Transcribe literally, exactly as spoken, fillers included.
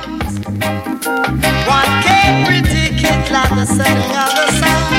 One can't predict it like the setting of the sun.